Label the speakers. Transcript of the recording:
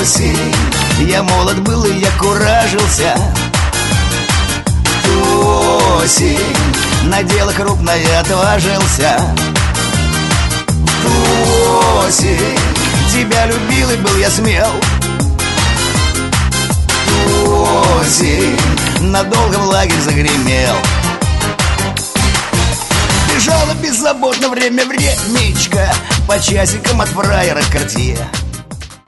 Speaker 1: осень. Я молод был и я куражился. Ту осень на дело крупное отважился. Ту осень тебя любил и был я смел. Ту осень надолго в лагерь загремел. Бежало беззаботно время времечко по часикам от фраера Кортье.